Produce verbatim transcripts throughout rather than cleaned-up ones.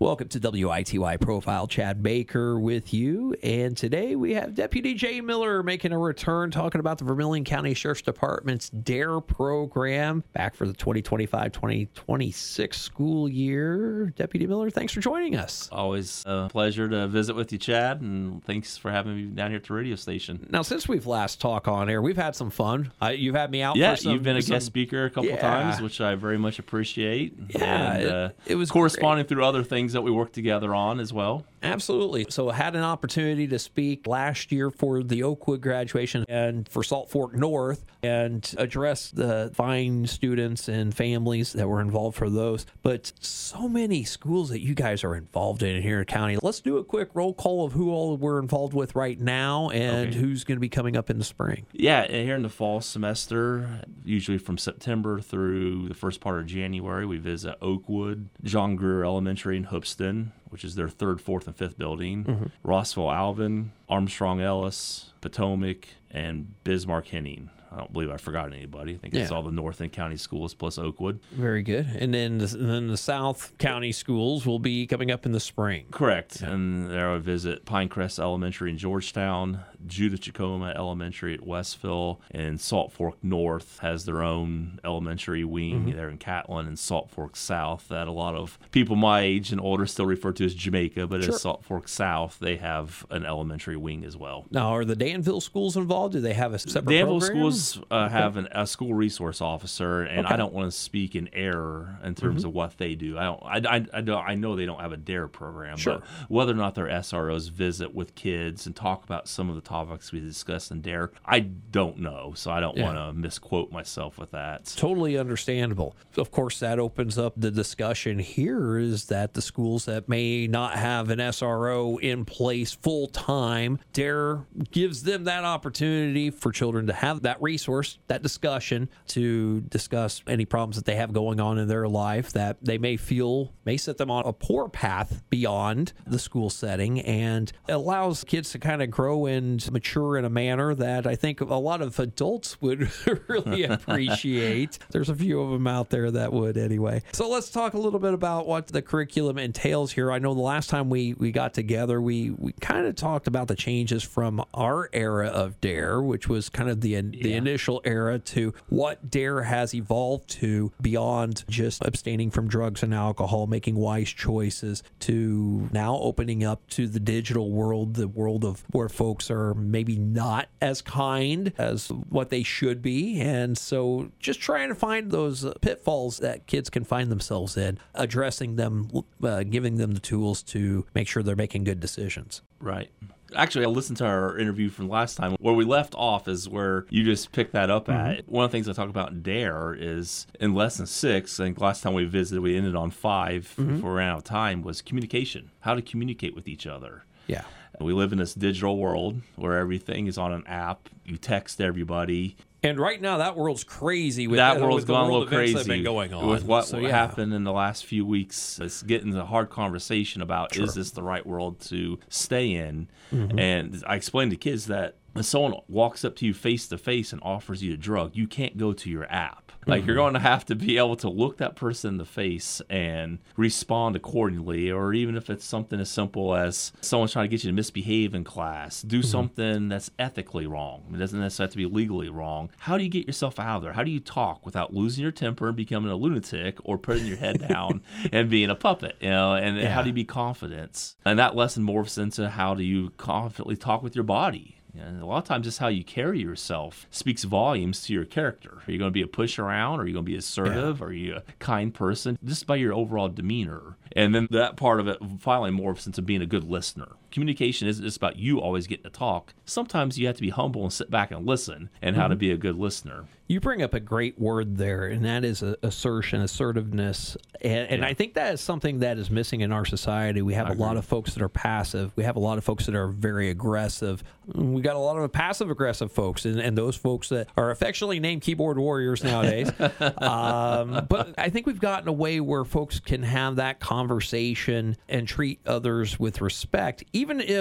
Welcome to W I T Y Profile. Chad Baker with you. And today we have Deputy Jay Miller making a return, talking about the Vermilion County Sheriff's Department's DARE program back for the twenty twenty-five twenty twenty-six school year. Deputy Miller, thanks for joining us. Always a pleasure to visit with you, Chad, and thanks for having me down here at the radio station. Now, since we've last talked on air, we've had some fun. Uh, you've had me out yeah, for some... you've been a some, guest speaker a couple yeah. times, which I very much appreciate. Yeah, and, it, uh, it was corresponding great. through other things that we work together on as well. Absolutely. So I had an opportunity to speak last year for the Oakwood graduation and for Salt Fork North and address the fine students and families that were involved for those. But so many schools that you guys are involved in here in the county. Let's do a quick roll call of who all we're involved with right now and Okay. who's going to be coming up in the spring. Yeah, here in the fall semester, usually from September through the first part of January, we visit Oakwood, John Greer Elementary in Hoopston, which is their third, fourth, and fifth building, mm-hmm. Rossville Alvin, Armstrong Ellis, Potomac, and Bismarck Henning. I don't believe I forgot anybody. I think it's Yeah. all the North End County schools plus Oakwood. Very good. And then the, and then the South County schools will be coming up in the spring. Correct. Yeah. And there I would visit Pinecrest Elementary in Georgetown, Judith Chacoma Elementary at Westville, and Salt Fork North has their own elementary wing mm-hmm. there in Catlin, and Salt Fork South that a lot of people my age and older still refer to as Jamaica, but sure. as Salt Fork South, they have an elementary wing as well. Now, are the Danville schools involved? Do they have a separate Danville program? schools uh, okay. have an, a school resource officer, and okay. I don't want to speak in error in terms mm-hmm. of what they do. I don't. I, I, I, don't, I know they don't have a DARE program, sure. but whether or not their S R Os visit with kids and talk about some of the topics we discussed in DARE, I don't know, so I don't yeah. want to misquote myself with that. Totally understandable. Of course, that opens up the discussion here is that the schools that may not have an S R O in place full time, DARE gives them that opportunity for children to have that resource, that discussion, to discuss any problems that they have going on in their life that they may feel may set them on a poor path beyond the school setting, and it allows kids to kind of grow and mature in a manner that I think a lot of adults would really appreciate. There's a few of them out there that would anyway. So let's talk a little bit about what the curriculum entails here. I know the last time we, we got together, we, we kind of talked about the changes from our era of DARE, which was kind of the, the yeah. initial era, to what DARE has evolved to beyond just abstaining from drugs and alcohol, making wise choices, to now opening up to the digital world, the world of where folks are maybe not as kind as what they should be. And so just trying to find those pitfalls that kids can find themselves in, addressing them, uh, giving them the tools to make sure they're making good decisions. Right. Actually, I listened to our interview from last time. Where we left off is where you just picked that up mm-hmm. at. One of the things I talk about in DARE is in lesson six, I think last time we visited, we ended on five mm-hmm. before we ran out of time, was communication, how to communicate with each other. Yeah. We live in this digital world where everything is on an app. You text everybody. And right now, that world's crazy. With that uh, world's with the gone world a little crazy that have been going on. with what so, yeah. happened in the last few weeks. It's getting a hard conversation about Sure. is this the right world to stay in? Mm-hmm. And I explained to kids that if someone walks up to you face to face and offers you a drug, you can't go to your app. Like, mm-hmm. you're going to have to be able to look that person in the face and respond accordingly, or even if it's something as simple as someone's trying to get you to misbehave in class, do mm-hmm. something that's ethically wrong. It doesn't necessarily have to be legally wrong. How do you get yourself out of there? How do you talk without losing your temper and becoming a lunatic, or putting your head down and being a puppet? You know, and yeah. how do you be confident? And that lesson morphs into how do you confidently talk with your body? And a lot of times just how you carry yourself speaks volumes to your character. Are you going to be a push around? Are you going to be assertive? Yeah. Are you a kind person? Just by your overall demeanor. And then that part of it finally morphs into being a good listener. Communication isn't just about you always getting to talk. Sometimes you have to be humble and sit back and listen, and how mm-hmm. to be a good listener. You bring up a great word there, and that is assertion, assertiveness. And, and yeah. I think that is something that is missing in our society. We have I a agree. lot of folks that are passive. We have a lot of folks that are very aggressive. We got a lot of passive-aggressive folks, and, and those folks that are affectionately named keyboard warriors nowadays. um, but I think we've gotten a way where folks can have that conversation and treat others with respect, even if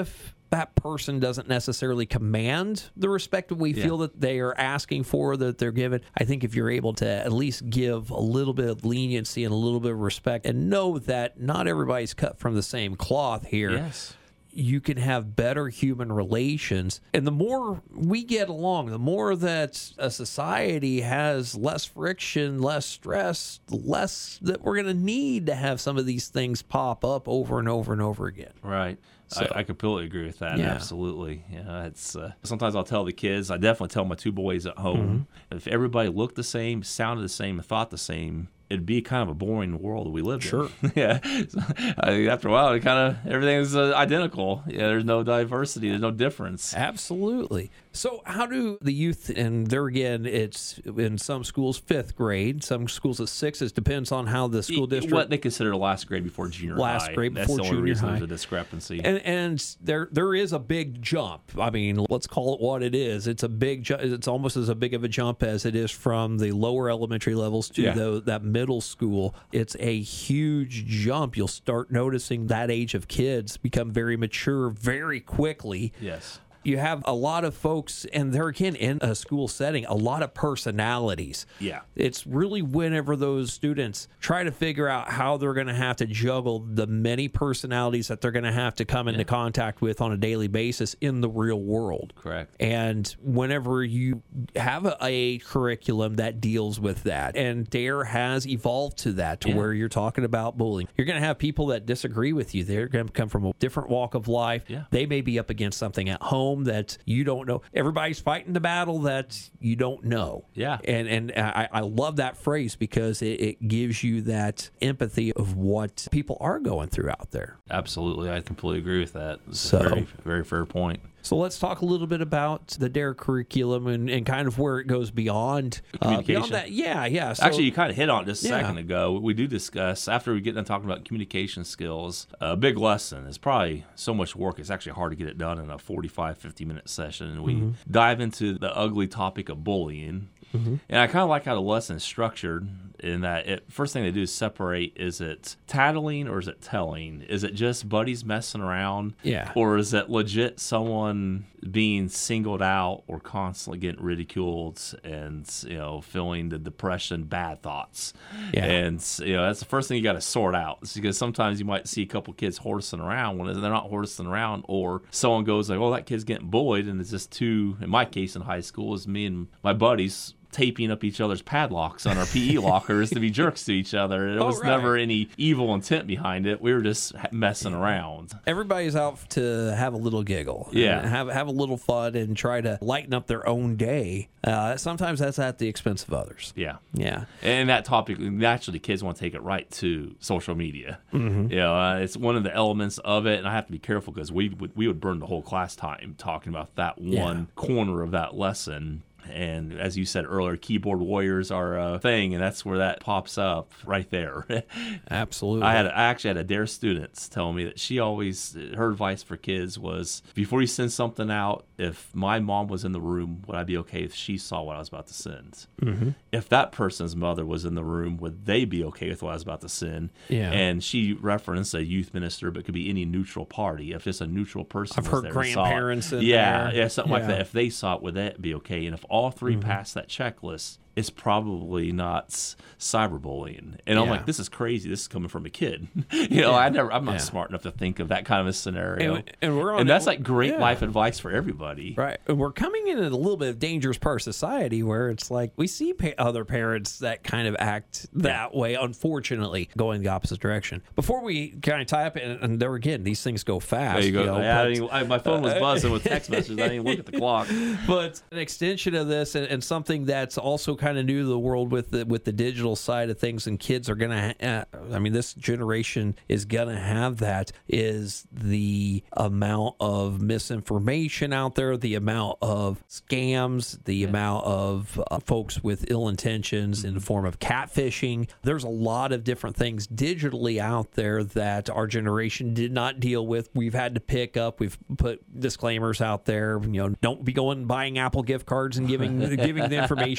that person doesn't necessarily command the respect that we Yeah. feel that they are asking for, that they're given. I think if you're able to at least give a little bit of leniency and a little bit of respect and know that not everybody's cut from the same cloth here, Yes. you can have better human relations. And the more we get along, the more that a society has less friction, less stress, less that we're going to need to have some of these things pop up over and over and over again. Right. So- I, I completely agree with that. Yeah. Absolutely. Yeah. It's uh, sometimes I'll tell the kids. I definitely tell my two boys at home. Mm-hmm. If everybody looked the same, sounded the same, and thought the same, it'd be kind of a boring world we live Sure. in. yeah. So, I mean, after a while, it kind of everything's uh, identical. Yeah. There's no diversity. There's no difference. Absolutely. So how do the youth, and there again, it's in some schools fifth grade, some schools at sixth. It depends on how the school district. What they consider last grade before junior Last high. grade That's before the only junior reason high. there's a discrepancy. And and there there is a big jump. I mean, let's call it what it is. It's a big ju- It's almost as a big of a jump as it is from the lower elementary levels to Yeah. the that middle school. It's a huge jump. You'll start noticing that age of kids become very mature very quickly. yes. You have a lot of folks, and there again, in a school setting, a lot of personalities. Yeah. It's really whenever those students try to figure out how they're going to have to juggle the many personalities that they're going to have to come into contact with on a daily basis in the real world. Correct. And whenever you have a, a curriculum that deals with that, and DARE has evolved to that, to Yeah. where you're talking about bullying, you're going to have people that disagree with you. They're going to come from a different walk of life. Yeah. They may be up against something at home that you don't know. Everybody's fighting the battle that you don't know. Yeah. And and I, I love that phrase because it, it gives you that empathy of what people are going through out there. Absolutely. I completely agree with that. It's So- a very, very fair point. So let's talk a little bit about the DARE curriculum and, and kind of where it goes beyond uh, Communication. beyond that. Yeah, yeah. So, Actually, you kind of hit on it just a Yeah. second ago. We do discuss, after we get done talking about communication skills, a big lesson is probably so much work, it's actually hard to get it done in a forty-five, fifty minute session. And we Mm-hmm. dive into the ugly topic of bullying. Mm-hmm. And I kind of like how the lesson is structured in that it first thing they do is separate, is it tattling or is it telling? Is it just buddies messing around? Yeah. Or is it legit someone being singled out or constantly getting ridiculed and, you know, feeling the depression, bad thoughts? Yeah. And, you know, that's the first thing you got to sort out. It's because sometimes you might see a couple kids horsing around when they're not horsing around, or someone goes like, oh, that kid's getting bullied. And it's just two, in my case in high school, is me and my buddies taping up each other's padlocks on our P E lockers to be jerks to each other. There Oh, was right. never any evil intent behind it. We were just messing around. Everybody's out to have a little giggle, Yeah. and have have a little fun, and try to lighten up their own day. Uh, sometimes that's at the expense of others. Yeah. Yeah, And that topic, naturally, kids want to take it right to social media. Mm-hmm. You know, uh, it's one of the elements of it, and I have to be careful because we would we would burn the whole class time talking about that one Yeah. corner of that lesson. And as you said earlier, keyboard warriors are a thing, and that's where that pops up right there. absolutely. I had I actually had a DARE student tell me that she always, her advice for kids was, before you send something out, if my mom was in the room, would I be okay if she saw what I was about to send? Mm-hmm. If that person's mother was in the room, would they be okay with what I was about to send? Yeah. And she referenced a youth minister, but it could be any neutral party. If just a neutral person I've was heard there and saw it. grandparents in yeah, there. Yeah, something like Yeah. that. If they saw it, would that be okay? And if all three Mm-hmm. pass that checklist, it's probably not s- cyberbullying. And I'm Yeah. like, this is crazy. This is coming from a kid. you know, I never, I'm not Yeah. smart enough to think of that kind of a scenario. And- and we're on And that's it- like great yeah. life advice for everybody. Right. And we're coming in at a little bit of dangerous part of society where it's like we see pa- other parents that kind of act that way, unfortunately, going the opposite direction. Before we kind of tie up, and, and there again, these things go fast. There you go. know, Yeah, I but- didn't- I- my phone was buzzing with text messages. I didn't even look at the clock. but an extension of this, and, and something that's also kind of new to the world with the with the digital side of things, and kids are gonna. Ha- uh, I mean, this generation is gonna have that. Is the amount of misinformation out there, the amount of scams, the amount of uh, folks with ill intentions in the form of catfishing. There's a lot of different things digitally out there that our generation did not deal with. We've had to pick up. We've put disclaimers out there. You know, don't be going and buying Apple gift cards and giving giving the information out to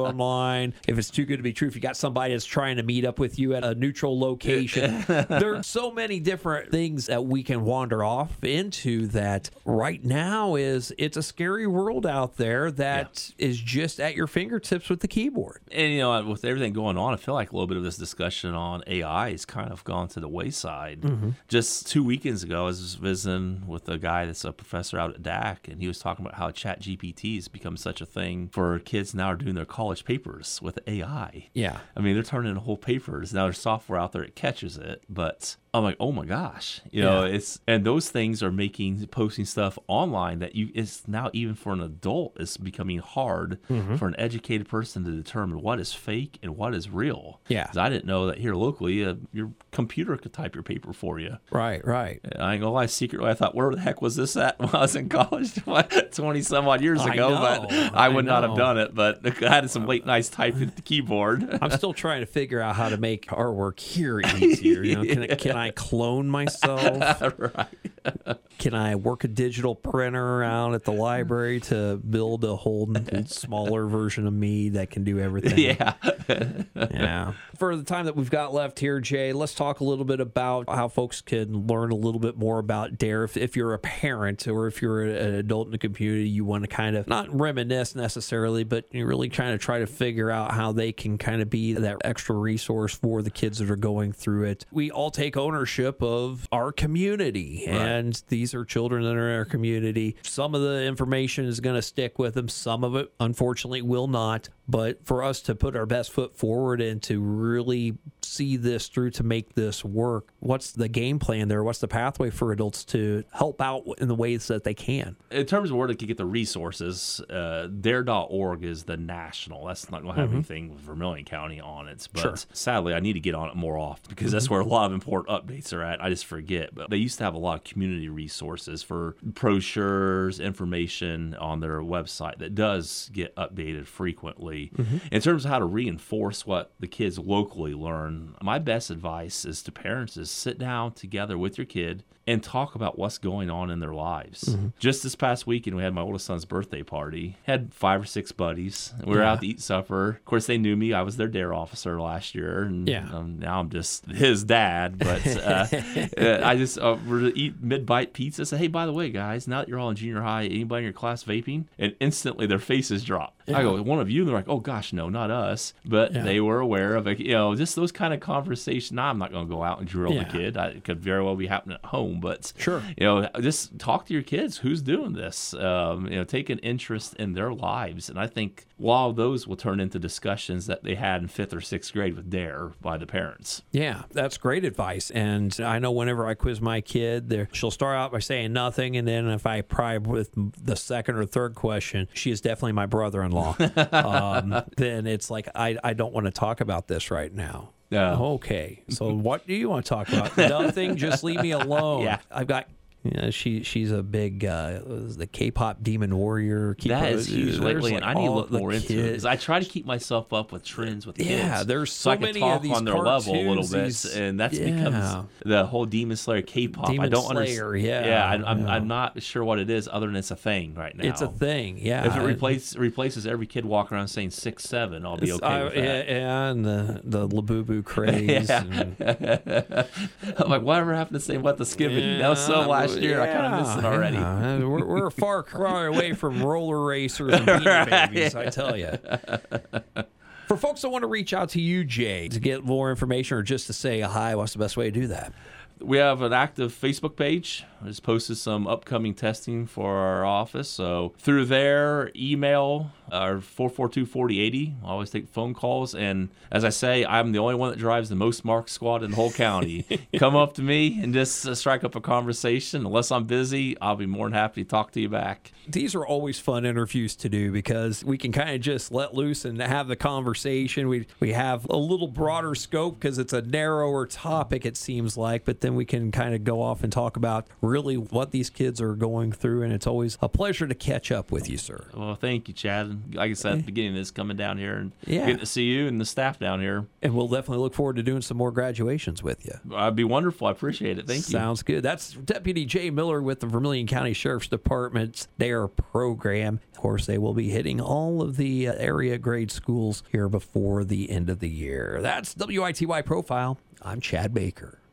online. If it's too good to be true, if you got somebody that's trying to meet up with you at a neutral location, there's so many different things that we can wander off into that right now is it's a scary world out there that yeah. is just at your fingertips with the keyboard. And, you know, with everything going on, I feel like a little bit of this discussion on A I has kind of gone to the wayside. Mm-hmm. Just two weekends ago, I was visiting with a guy that's a professor out at D A C, and he was talking about how Chat G P T has become such a thing for kids now are doing their college papers with A I. Yeah. I mean, they're turning in whole papers. Now there's software out there that catches it, but I'm like, oh my gosh, you know, yeah. it's, and those things are making, posting stuff online that you, it's now even for an adult, it's becoming hard mm-hmm. for an educated person to determine what is fake and what is real. Yeah. Because I didn't know that here locally, uh, your computer could type your paper for you. Right, right. I ain't gonna lie, secretly, I thought, where the heck was this at when I was in college twenty some odd years ago? I know, but I would I not have done it, but I had some late nights typing at the keyboard. I'm still trying to figure out how to make our work here easier. You know, can, yeah. can I clone myself? Right. Can I work a digital printer out at the library to build a whole smaller version of me that can do everything? Yeah. Yeah. For the time that we've got left here, Jay, let's talk a little bit about how folks can learn a little bit more about DARE. If, if you're a parent or if you're an adult in the community, you want to kind of not reminisce necessarily, but you're really trying to try to figure out how they can kind of be that extra resource for the kids that are going through it. We all take ownership of our community, right. and these are children that are in our community. Some of the information is going to stick with them. Some of it, unfortunately, will not. But for us to put our best foot forward and to really see this through to make this work, what's the game plan there? What's the pathway for adults to help out in the ways that they can? In terms of where they can get the resources, uh, dare dot org is the national. That's not going to have mm-hmm. anything with Vermilion County on it. But sure. sadly, I need to get on it more often because mm-hmm. that's where a lot of important updates are at. I just forget. But they used to have a lot of community resources for brochures, information on their website that does get updated frequently. Mm-hmm. In terms of how to reinforce what the kids locally learn, my best advice is to parents is sit down together with your kid and talk about what's going on in their lives. Mm-hmm. Just this past weekend, we had my oldest son's birthday party. Had five or six buddies. We were yeah. out to eat supper. Of course, they knew me. I was their DARE officer last year, and yeah. um, now I'm just his dad. But uh, I just uh, we're to eat mid-bite pizza. Say, hey, by the way, guys, now that you're all in junior high, anybody in your class vaping? And instantly their faces drop. Yeah. I go, one of you? And they're like, oh gosh, no, not us. But yeah. they were aware of it. You know, just those kind of conversations. Now, I'm not going to go out and drill yeah. the kid. I, it could very well be happening at home. But sure, you know, just talk to your kids. Who's doing this? Um, you know, take an interest in their lives. And I think a lot of those will turn into discussions that they had in fifth or sixth grade with DARE by the parents. Yeah, that's great advice. And I know whenever I quiz my kid, there she'll start out by saying nothing, and then if I probe with the second or third question, she is definitely my brother-in-law. um, then it's like I I don't want to talk about this right now. Yeah. Okay. So what do you want to talk about? Nothing. Just leave me alone. Yeah. I've got. Yeah, she she's a big uh, the K-pop demon warrior. Keep that is huge lately, like and I need to look more kids. into it because I try to keep myself up with trends with kids. Yeah, there's so, so I many can talk of these on their level a little bit, these, and that's yeah. becomes the whole Demon Slayer K-pop. Demon I don't Slayer, understand. yeah, yeah, I, I'm yeah. I'm not sure what it is other than it's a thing right now. It's a thing, yeah. If it replaces replaces every kid walking around saying six seven, I'll be okay I, with that. Yeah, yeah, and the the Labubu craze. yeah. and, I'm like, whatever happened to say what the skipping? yeah, that was so last year. yeah. I kind of missed it already. Yeah, we're, we're a far cry away from roller racers and Beanie Babies, I tell you. For folks that want to reach out to you, Jay, to get more information or just to say hi, what's the best way to do that? We have an active Facebook page. I just posted some upcoming testing for our office. So through there, email our four four two, four oh eight oh. I always take phone calls. And as I say, I'm the only one that drives the most marked squad in the whole county. Come up to me and just uh, strike up a conversation. Unless I'm busy, I'll be more than happy to talk to you back. These are always fun interviews to do because we can kind of just let loose and have the conversation. We we have a little broader scope because it's a narrower topic, it seems like, but then then we can kind of go off and talk about really what these kids are going through. And it's always a pleasure to catch up with you, sir. Well, thank you, Chad. And like I said at the beginning of this, coming down here and Yeah. getting to see you and the staff down here. And we'll definitely look forward to doing some more graduations with you. That'd be wonderful. I appreciate it. Thank you. Sounds good. That's Deputy Jay Miller with the Vermilion County Sheriff's Department's DARE program. Of course, they will be hitting all of the uh, area grade schools here before the end of the year. That's W I T Y Profile. I'm Chad Baker.